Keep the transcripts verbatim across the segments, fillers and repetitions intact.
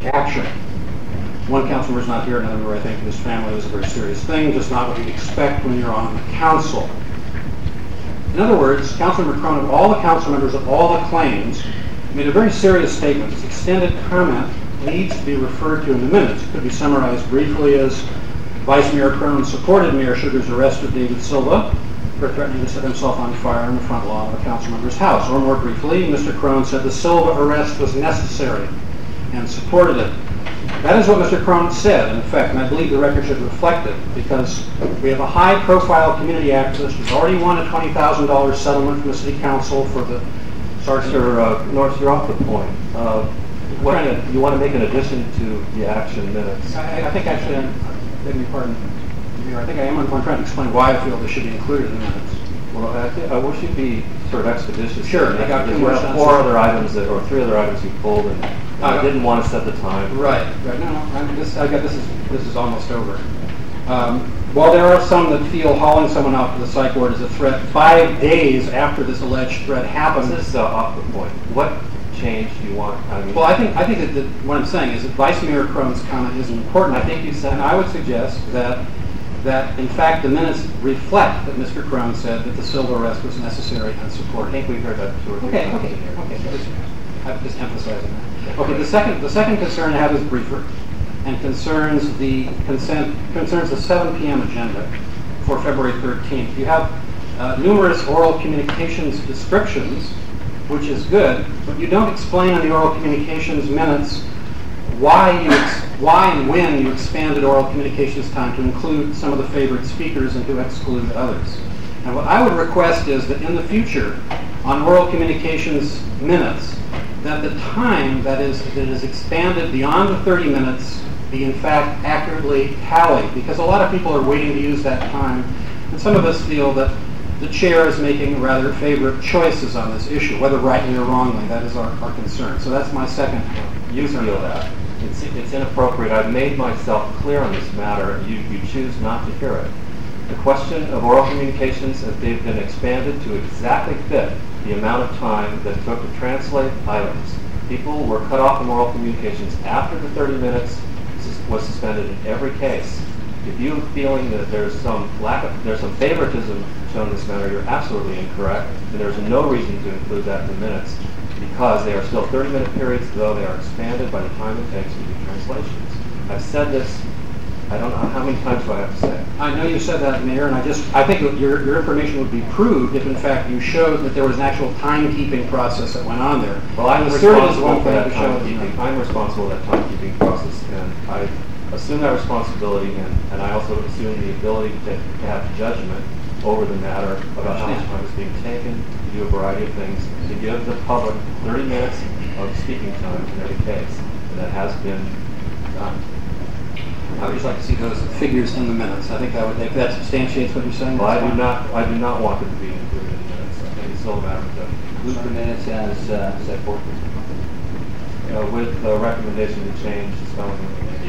action. One council member is not here, another member, I think, his family was a very serious thing, just not what you'd expect when you're on the council. In other words, Councilmember Cronin, all the council members of all the claims, made a very serious statement. This extended comment needs to be referred to in the minutes. It could be summarized briefly as Vice Mayor Cronin supported Mayor Sugar's arrest of David Silva for threatening to set himself on fire in the front lawn of a council member's house. Or more briefly, Mister Cronin said the Silva arrest was necessary and supported it. That is what Mister Cronin said, in effect, and I believe the record should reflect it, because we have a high-profile community activist who's already won a twenty thousand dollars settlement from the City Council for the Sergeant. Mister Uh, Norris, you're off the point. Uh, what, you want to make an addition to the action minutes? I, I think actually, I'm, beg your pardon, I think I am I'm trying to explain why I feel this should be included in the minutes. Well, I, think, I wish you'd be sort of expeditious. Sure, I got two more have four other items that, or three other items you pulled, and I uh, didn't want to set the time. Right, right. No, no. I'm this, I got this is this is almost over. Um, while there are some that feel hauling someone out to the psych ward is a threat, five days after this alleged threat happened. This is uh, off the point. What change do you want? I mean, well, I think I think that, that what I'm saying is that Vice Mayor Cronin's comment is important. I think you said, and I would suggest that. that, in fact, the minutes reflect that Mister Cronin said that the Silva arrest was necessary and supported. I think we've heard that two or three okay, times okay, in here. Okay, okay. I'm just emphasizing that. Okay, the second, the second concern I have is briefer, and concerns the consent concerns the seven p.m. agenda for February thirteenth. You have uh, numerous oral communications descriptions, which is good, but you don't explain in the oral communications minutes why you ex- why and when you expanded oral communications time to include some of the favored speakers and to exclude others. And what I would request is that in the future, on oral communications minutes, that the time that is that is expanded beyond the thirty minutes be in fact accurately tallied, because a lot of people are waiting to use that time, and some of us feel that the chair is making rather favorite choices on this issue, whether rightly or wrongly. That is our, our concern. So that's my second You concern. feel that. It's, it's inappropriate. I've made myself clear on this matter. You, you choose not to hear it. The question of oral communications, if they've been expanded to exactly fit the amount of time that it took to translate items. People were cut off from oral communications after the thirty minutes was suspended in every case. If you're feeling that there's some lack of, there's some favoritism shown in this matter, you're absolutely incorrect, and there's no reason to include that in the minutes, because they are still thirty-minute periods, though they are expanded by the time it takes to do translations. I've said this, I don't know, how many times do I have to say it? I know you said that, Mayor, and I just, I think that your, your information would be proved if, in fact, you showed that there was an actual timekeeping process that went on there. Well, I'm Asserted is responsible one for thing that to show timekeeping. that- I'm responsible for that timekeeping process, and I assume that responsibility, and, and I also assume the ability to, to have judgment over the matter about how much time is being taken to do a variety of things, to give the public thirty minutes of speaking time in every case, and that has been done. I would just like to see those figures in the minutes. I think that would, if that substantiates what you're saying. Well, I that's do fine. not, I do not want them to be included in the minutes. I think it's still a matter of judgment. Move the minutes as uh, set forth. Uh, with the recommendation to change the spelling of the name.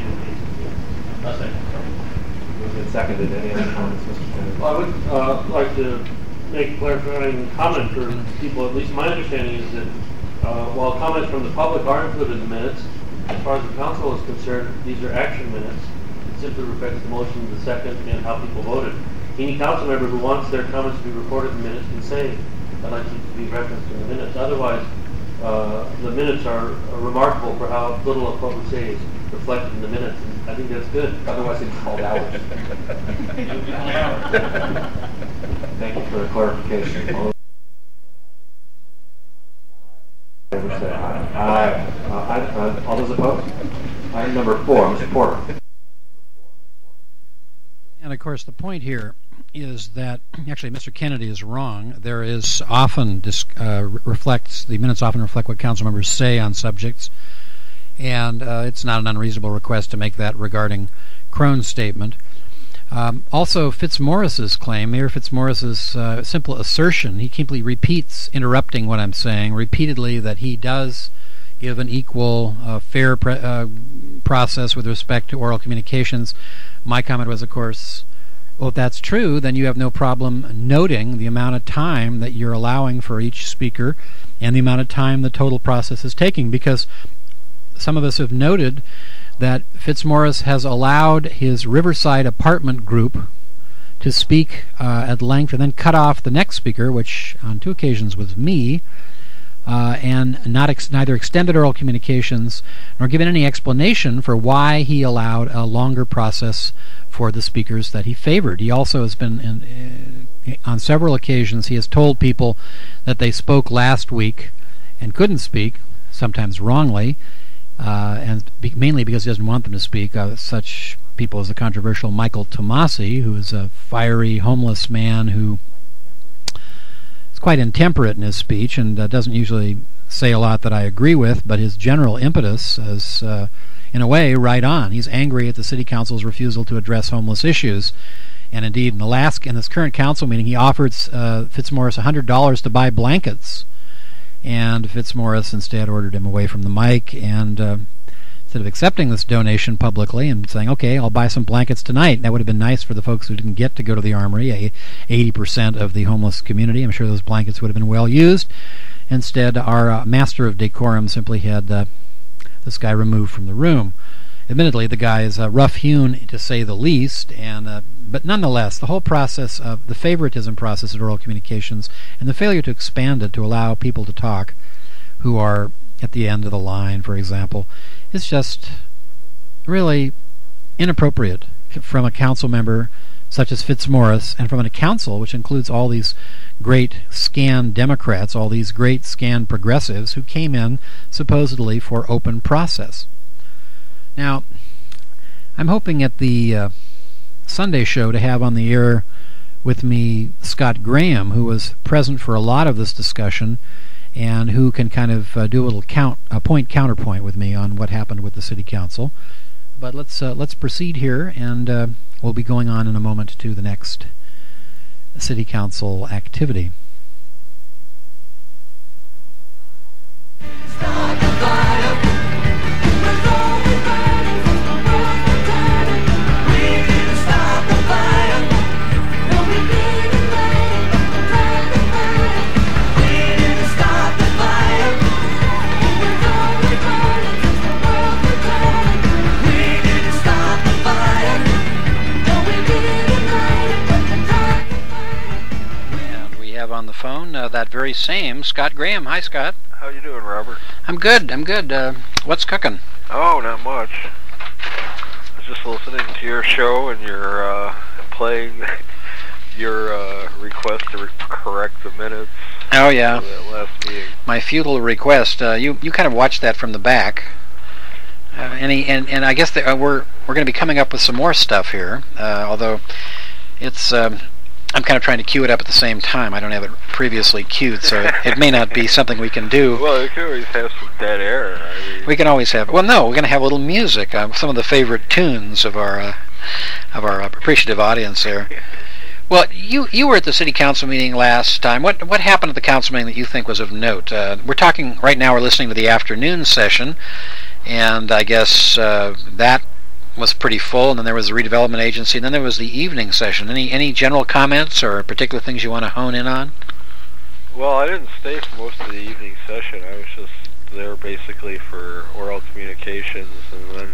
Moved and seconded. Any other comments, Mister Kennedy? Well, I would uh, like to make a clarifying comment for people. At least my understanding is that uh, while comments from the public are included in the minutes, as far as the council is concerned, these are action minutes. It simply reflects the motion, the second, and how people voted. Any council member who wants their comments to be recorded in minutes can say, I'd like them to be referenced in the minutes. Otherwise, uh, the minutes are, are remarkable for how little of what we say is reflected in the minutes. And I think that's good. Otherwise, it's called out. Thank you for the clarification. All those in favor say aye. Aye. Uh, aye. Uh, all those opposed? Item number four, Mister Porter. And of course, the point here is that actually Mister Kennedy is wrong. There is often uh, reflects the minutes often reflect what council members say on subjects, and uh, it's not an unreasonable request to make that regarding Crone's statement. Um, also, Fitzmaurice's claim, Mayor Fitzmaurice's uh, simple assertion, he simply repeats, interrupting what I'm saying, repeatedly that he does give an equal, uh, fair pre- uh, process with respect to oral communications. My comment was, of course, well, if that's true, then you have no problem noting the amount of time that you're allowing for each speaker and the amount of time the total process is taking, because some of us have noted that Fitzmaurice has allowed his Riverside apartment group to speak uh, at length and then cut off the next speaker, which on two occasions was me, uh, and not ex- neither extended oral communications nor given any explanation for why he allowed a longer process for the speakers that he favored. He also has been, in, uh, on several occasions, he has told people that they spoke last week and couldn't speak, sometimes wrongly, uh, and be- mainly because he doesn't want them to speak. Uh, such people as the controversial Michael Tomasi, who is a fiery homeless man who is quite intemperate in his speech and uh, doesn't usually say a lot that I agree with, but his general impetus is, uh, in a way, right on. He's angry at the city council's refusal to address homeless issues. And indeed, in the last, in this current council meeting, he offered uh, Fitzmaurice one hundred dollars to buy blankets. And Fitzmaurice instead ordered him away from the mic, and uh, instead of accepting this donation publicly and saying, okay, I'll buy some blankets tonight. That would have been nice for the folks who didn't get to go to the Armory, eighty percent of the homeless community. I'm sure those blankets would have been well used. Instead, our uh, master of decorum simply had uh, this guy removed from the room. Admittedly, the guy is uh, rough-hewn, to say the least, and uh, but nonetheless, the whole process of the favoritism process of oral communications and the failure to expand it to allow people to talk who are at the end of the line, for example, is just really inappropriate from a council member such as Fitzmaurice, and from a council which includes all these great scan Democrats, all these great scan progressives who came in supposedly for open process. Now, I'm hoping at the uh, Sunday show to have on the air with me Scott Graham, who was present for a lot of this discussion and who can kind of uh, do a little count, a point counterpoint with me on what happened with the city council. But let's uh, let's proceed here, and uh, we'll be going on in a moment to the next city council activity. Start the fire. We're always burning since the world was turning. We didn't start the fire. No, we didn't wait for the fire. We didn't start the fire. We're always burning since the world was turning. We didn't start the fire. No, we didn't wait for the fire. And we have on the phone uh, that very same Scott Graham. Hi, Scott. How you doing, Robert? I'm good. I'm good. Uh, what's cooking? Oh, not much. I was just listening to your show and you're uh, playing your uh, request to re- correct the minutes. Oh yeah. For that last meeting. My futile request. Uh, you you kind of watched that from the back. Uh, and, he, and and I guess the, uh, we're we're going to be coming up with some more stuff here. Uh, although it's. Um, I'm kind of trying to cue it up at the same time. I don't have it previously cued, so it, it may not be something we can do. Well, you can always have some dead air. I mean. We can always have. Well, no, we're going to have a little music. Uh, some of the favorite tunes of our uh, of our uh, appreciative audience there. Well, you you were at the city council meeting last time. What what happened at the council meeting that you think was of note? Uh, we're talking right now. We're listening to the afternoon session, and I guess uh, that was pretty full, and then there was the redevelopment agency, and then there was the evening session. Any any general comments or particular things you want to hone in on? Well, I didn't stay for most of the evening session. I was just there basically for oral communications, and then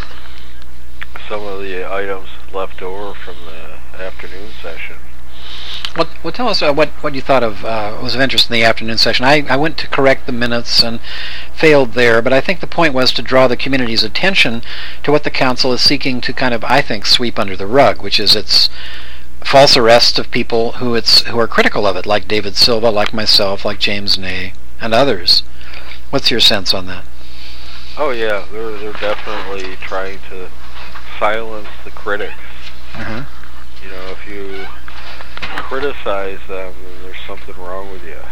some of the items left over from the afternoon session. Well, well tell us uh, what, what you thought of uh, was of interest in the afternoon session. I, I went to correct the minutes and failed there, but I think the point was to draw the community's attention to what the council is seeking to kind of, I think, sweep under the rug, which is its false arrests of people who it's who are critical of it, like David Silva, like myself, like James Ney, and others. What's your sense on that? Oh yeah, they're they're definitely trying to silence the critics. Uh-huh. You know, if you criticize them, then there's something wrong with you.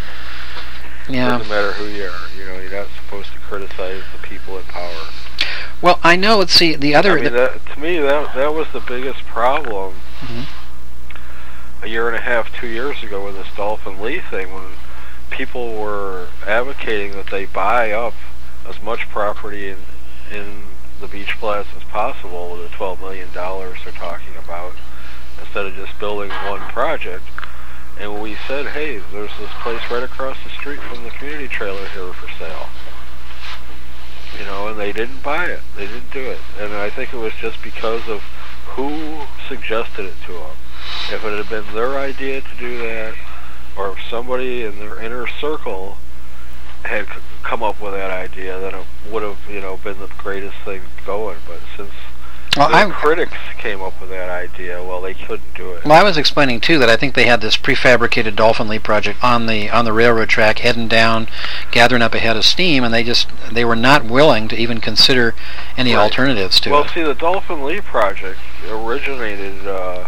Yeah. It doesn't matter who you are. You know, you're not supposed to criticize the people in power. Well, I know. Let's see the other. I mean, that, to me, that that was the biggest problem. Mm-hmm. A year and a half, two years ago, with this Dolphin Lee thing, when people were advocating that they buy up as much property in in the Beach Plaza as possible, with the twelve million dollars they're talking about, instead of just building one project. And we said, hey, there's this place right across the street from the community trailer here for sale. you know, and they didn't buy it. They didn't do it. And I think it was just because of who suggested it to them. If it had been their idea to do that, or if somebody in their inner circle had c- come up with that idea, then it would have, you know, been the greatest thing going. But since Well, the I'm- critics came up with that idea, well, they couldn't do it. Well, I was explaining too that I think they had this prefabricated Dolphin Lee project on the on the railroad track, heading down, gathering up a head of steam, and they just they were not willing to even consider any Right. alternatives to Well, it. see, the Dolphin Lee project originated uh,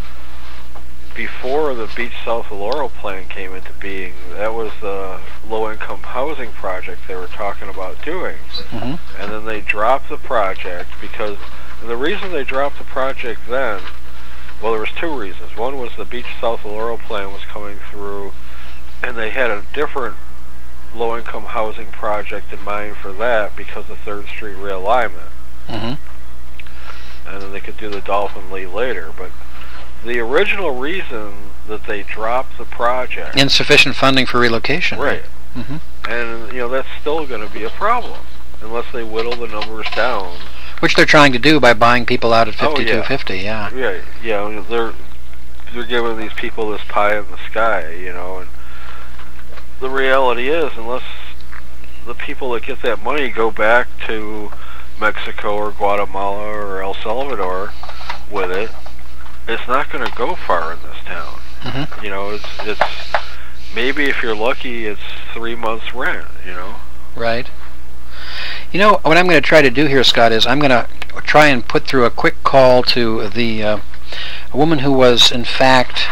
before the Beach South of Laurel plan came into being. That was the low-income housing project they were talking about doing. Mhm. And then they dropped the project because, and the reason they dropped the project then, well, there was two reasons. One was the Beach South of Laurel plan was coming through, and they had a different low-income housing project in mind for that because of third Street realignment. Mhm. And then they could do the Dolphin Lee later. But the original reason that they dropped the project, Insufficient funding for relocation. right, Mhm. and you know that's still going to be a problem unless they whittle the numbers down. Which they're trying to do by buying people out at Oh, yeah. fifty-two fifty. Yeah. Yeah, yeah, they're they're giving these people this pie in the sky, you know, and the reality is, unless the people that get that money go back to Mexico or Guatemala or El Salvador with it, it's not going to go far in this town. Mhm. You know, it's it's maybe if you're lucky, it's three months rent. You know. Right. You know, what I'm going to try to do here, Scott, is I'm going to try and put through a quick call to the uh, a woman who was, in fact,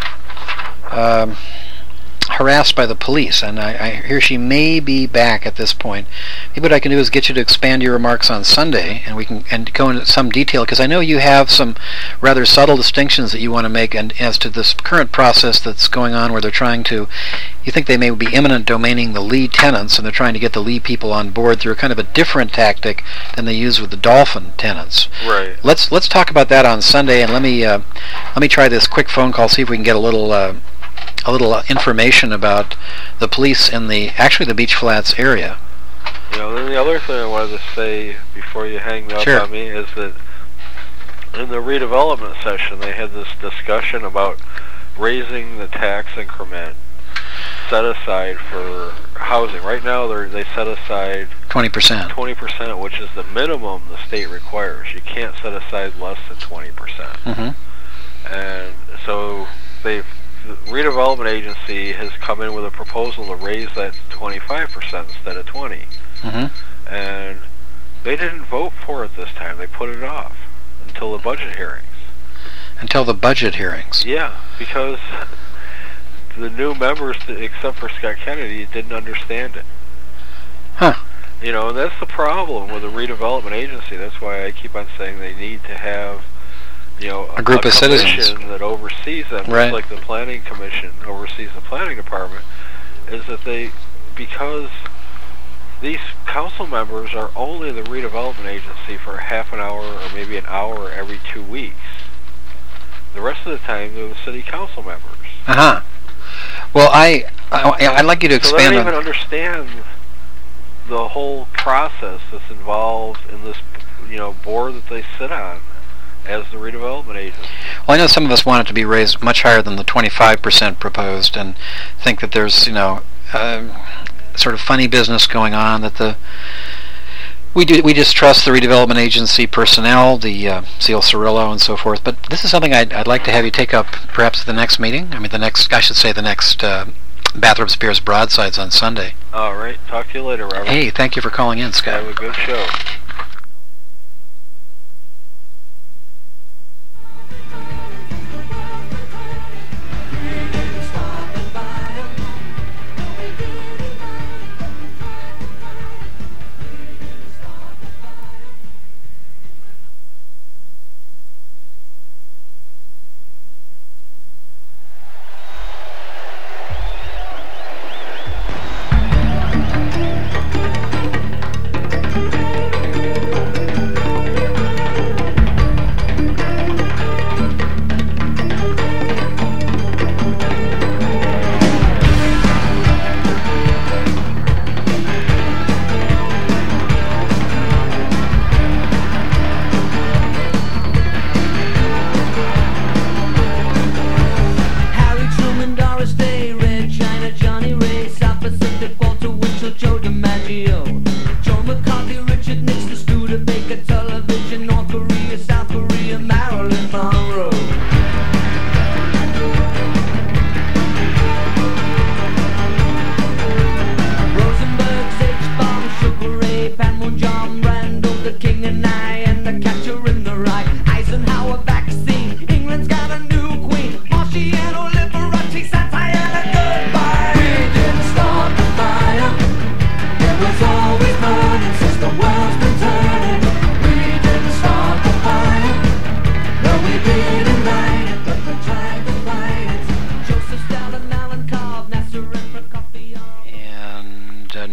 um, harassed by the police, and I, I hear she may be back at this point. Maybe what I can do is get you to expand your remarks on Sunday, and we can and go into some detail, because I know you have some rather subtle distinctions that you want to make, and as to this current process that's going on, where they're trying to, you think they may be eminent domaining the Lee tenants, and they're trying to get the Lee people on board through a kind of a different tactic than they use with the Dolphin tenants. Right. Let's let's talk about that on Sunday, and let me uh, let me try this quick phone call, see if we can get a little. Uh, a little uh, information about the police in the actually the Beach Flats area. You know, then the other thing I wanted to say before you hang up Sure. on me is that in the redevelopment session they had this discussion about raising the tax increment set aside for housing. Right now they they set aside twenty percent. twenty percent, which is the minimum the state requires. You can't set aside less than twenty percent. Mm-hmm. And so they've the redevelopment agency has come in with a proposal to raise that to twenty-five percent instead of twenty. Mm-hmm. And they didn't vote for it this time. They put it off until the budget hearings. Until the budget hearings. Yeah, because the new members, except for Scott Kennedy, didn't understand it. Huh. You know, and that's the problem with the redevelopment agency. That's why I keep on saying they need to have, you know, A group of citizens. commission that oversees them, Right. just like the planning commission oversees the planning department, is that they, because these council members are only the redevelopment agency for half an hour or maybe an hour every two weeks. The rest of the time, they're the city council members. Uh-huh. Well, I, I, I'd like you to So they expand don't even on... understand the whole process that's involved in this, you know, board that they sit on as the redevelopment agency. Well, I know some of us want it to be raised much higher than the twenty-five percent proposed, and think that there's, you know, uh, sort of funny business going on, that the we do we just trust the redevelopment agency personnel, the uh, Seal Cirillo and so forth. But this is something I'd, I'd like to have you take up perhaps at the next meeting. I mean, the next, I should say, the next uh, Bathroom Spears Broadsides on Sunday. All right. Talk to you later, Robert. Hey, thank you for calling in, Scott. Have a good show.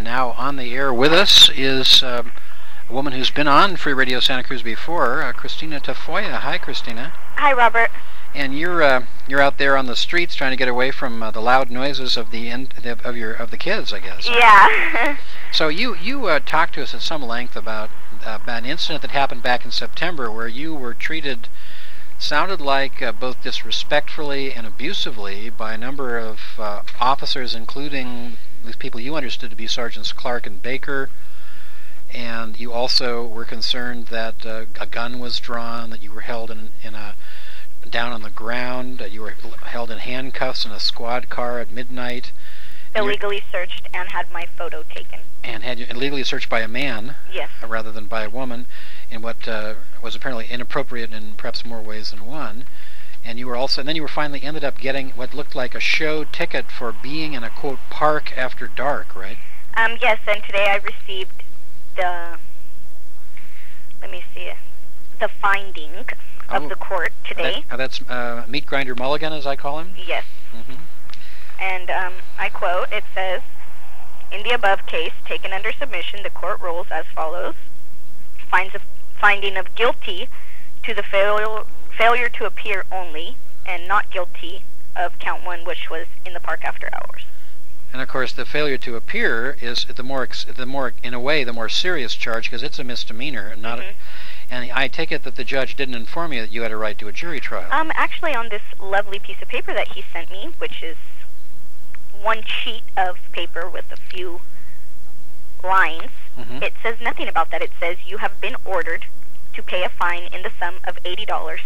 now on the air with us is um, a woman who's been on Free Radio Santa Cruz before, uh, Christina Tafoya. Hi, Christina. Hi, Robert. And you're uh, you're out there on the streets trying to get away from uh, the loud noises of the end of your of the kids, I guess. Yeah. So you you uh, talked to us at some length about uh, about an incident that happened back in September where you were treated, sounded like uh, both disrespectfully and abusively by a number of uh, officers, including these people you understood to be Sergeants Clark and Baker. And you also were concerned that uh, a gun was drawn, that you were held in in a down on the ground, that you were held in handcuffs in a squad car at midnight. Illegally searched and had my photo taken. And had you illegally searched by a man, Yes. uh, rather than by a woman, in what uh, was apparently inappropriate in perhaps more ways than one. And you were also, and then you were finally ended up getting what looked like a show ticket for being in a quote park after dark, right? Um, yes, and today I received the, let me see, the finding of Oh, the court today. That, uh, that's uh, Meat Grinder Mulligan, as I call him. Yes. Mm-hmm. And um, I quote, it says, in the above case taken under submission, the court rules as follows. Finds a finding of guilty to the fail- failure to appear only, and not guilty of count one, which was in the park after hours. And of course, the failure to appear is the more, ex- the more, in a way, the more serious charge because it's a misdemeanor, and not. Mhm. A, and I take it that the judge didn't inform you that you had a right to a jury trial. Um, actually, on this lovely piece of paper that he sent me, which is one sheet of paper with a few lines, Mhm. it says nothing about that. It says you have been ordered to pay a fine in the sum of eighty dollars.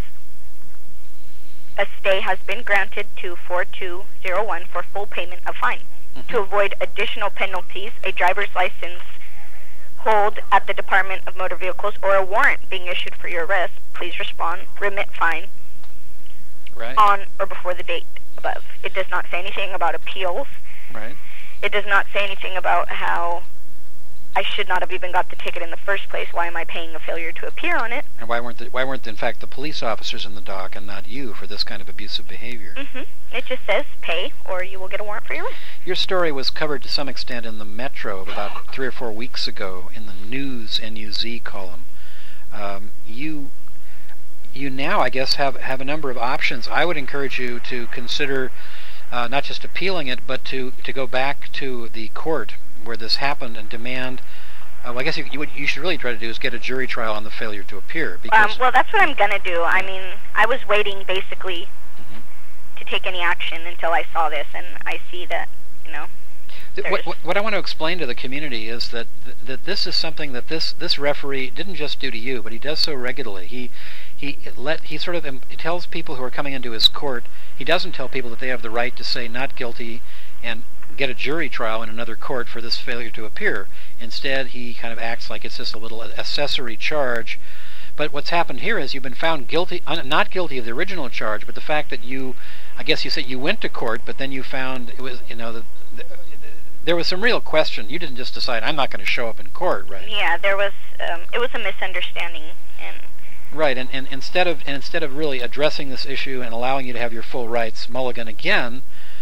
A stay has been granted to four two zero one for full payment of fine. Mhm. To avoid additional penalties, a driver's license hold at the Department of Motor Vehicles or a warrant being issued for your arrest, please respond, remit fine Right. on or before the date above. It does not say anything about appeals. Right. It does not say anything about how I should not have even got the ticket in the first place. Why am I paying a failure to appear on it? And why weren't the, why weren't in fact the police officers in the dock and not you for this kind of abusive behavior? Mm-hmm. It just says pay or you will get a warrant for your arrest. Your story was covered to some extent in the Metro about three or four weeks ago in the News N U Z column. Um, you you now, I guess, have have a number of options. I would encourage you to consider uh, not just appealing it, but to, to go back to the court where this happened and demand. Uh, well, I guess you, you, what you should really try to do is get a jury trial on the failure to appear. Um, Because well, that's what I'm going to do. I mean, I was waiting basically Mhm. to take any action until I saw this, and I see that, you know, Th- What, what, what I want to explain to the community is that th- that this is something that this, this referee didn't just do to you, but he does so regularly. He he let he sort of um, he tells people who are coming into his court. He doesn't tell people that they have the right to say not guilty and get a jury trial in another court for this failure to appear. Instead, he kind of acts like it's just a little accessory charge. But what's happened here is you've been found guilty, un, not guilty of the original charge, but the fact that you, I guess you said you went to court, but then you found it was, you know, the, the, there was some real question. You didn't just decide, I'm not going to show up in court, right? yeah, there was, um, it was a misunderstanding, and Right, and, and instead of and instead of really addressing this issue and allowing you to have your full rights, Mulligan again,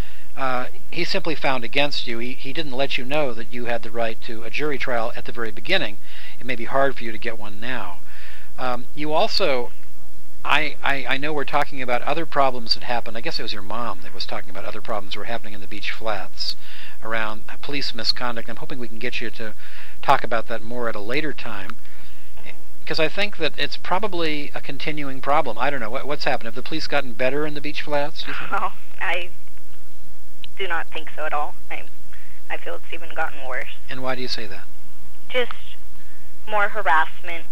uh, he simply found against you. He he didn't let you know that you had the right to a jury trial at the very beginning. It may be hard for you to get one now. Um, you also, I, I I know we're talking about other problems that happened. I guess it was your mom that was talking about other problems that were happening in the beach flats around police misconduct. I'm hoping we can get you to talk about that more at a later time. Because I think that it's probably a continuing problem. I don't know. What, what's happened? Have the police gotten better in the beach flats, do you think? oh, I do not think so at all. I, I feel it's even gotten worse. And why do you say that? Just more harassment.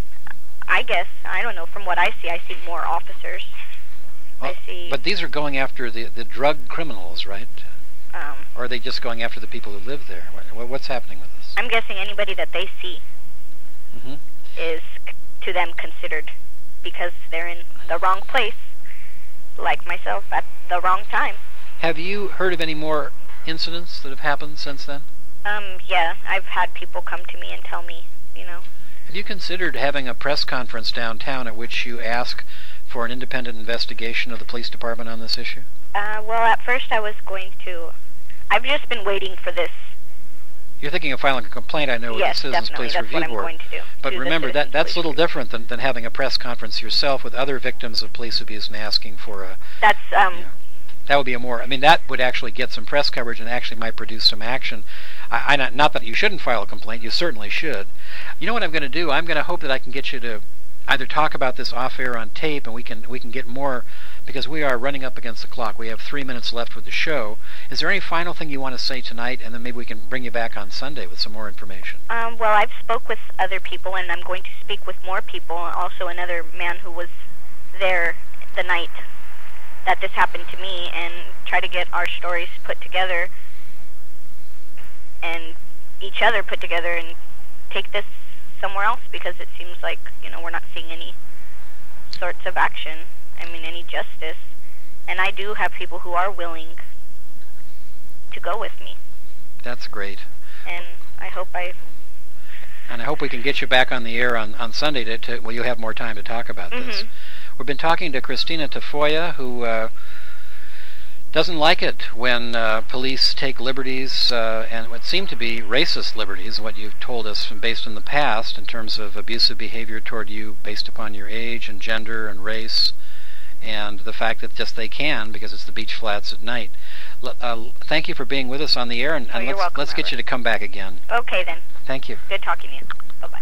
I guess, I don't know, from what I see, I see more officers. Well, I see, But these are going after the, the drug criminals, right? um, Or are they just going after the people who live there? What, what's happening with this? I'm guessing anybody that they see hmm is c- to them considered because they're in the wrong place, like myself, at the wrong time. Have you heard of any more incidents that have happened since then? Um, yeah, I've had people come to me and tell me, you know, Have you considered having a press conference downtown at which you ask for an independent investigation of the police department on this issue? uh, well, at first I was going to, I've just been waiting for this You're thinking of filing a complaint, I know, with Yes, the Citizens definitely. Police That's Review what I'm Board. going to do. But to the remember, that Citizens that's a Police little Review. different than, than having a press conference yourself with other victims of police abuse and asking for a... That's um. Yeah. That would be a more... I mean, that would actually get some press coverage and actually might produce some action. I, I not, not that you shouldn't file a complaint. You certainly should. You know what I'm going to do? I'm going to hope that I can get you to either talk about this off-air on tape, and we can we can get more... Because we are running up against the clock. We have three minutes left with the show. Is there any final thing you want to say tonight, and then maybe we can bring you back on Sunday with some more information? Um, well, I've spoke with other people, and I'm going to speak with more people. Also, another man who was there the night that this happened to me, and try to get our stories put together and each other put together and take this somewhere else, because it seems like, you know, we're not seeing any sorts of action. I mean, any justice. And I do have people who are willing to go with me. That's great. And I hope I... And I hope we can get you back on the air on, on Sunday to, to well, you'll have more time to talk about Mm-hmm. this. We've been talking to Christina Tafoya, who uh, doesn't like it when uh, police take liberties, uh, and what seem to be racist liberties, what you've told us from based on the past in terms of abusive behavior toward you based upon your age and gender and race, and the fact that just they can because it's the beach flats at night. L- uh, thank you for being with us on the air, and, Oh, and you're let's, welcome, let's get Robert. you to come back again. Okay, then. Thank you. Good talking to you. Bye-bye.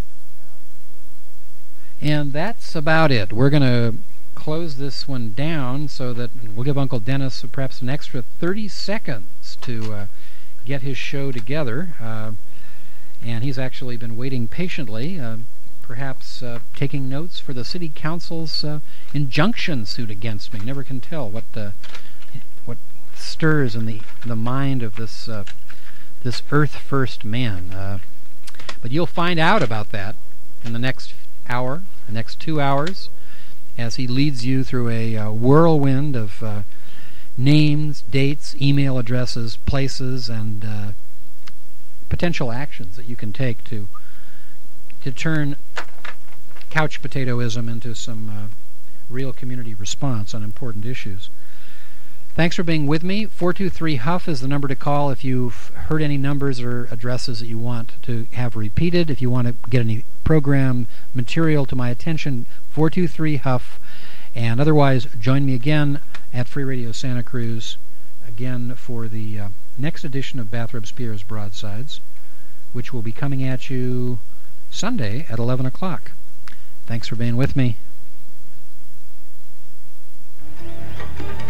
And that's about it. We're going to close this one down so that we'll give Uncle Dennis perhaps an extra thirty seconds to uh, get his show together. Uh, and he's actually been waiting patiently, uh, perhaps uh, taking notes for the City Council's uh, injunction suit against me. Never can tell what uh, what stirs in the the mind of this uh, this Earth First man. Uh, but you'll find out about that in the next hour, the next two hours, as he leads you through a uh, whirlwind of uh, names, dates, email addresses, places, and uh, potential actions that you can take to to turn couch potatoism into some uh, real community response on important issues. Thanks for being with me. four two three Huff is the number to call if you've heard any numbers or addresses that you want to have repeated. If you want to get any program material to my attention, four two three Huff. And otherwise, join me again at Free Radio Santa Cruz, again for the uh, next edition of Bathrop Spears Broadsides, which will be coming at you Sunday at eleven o'clock. Thanks for being with me.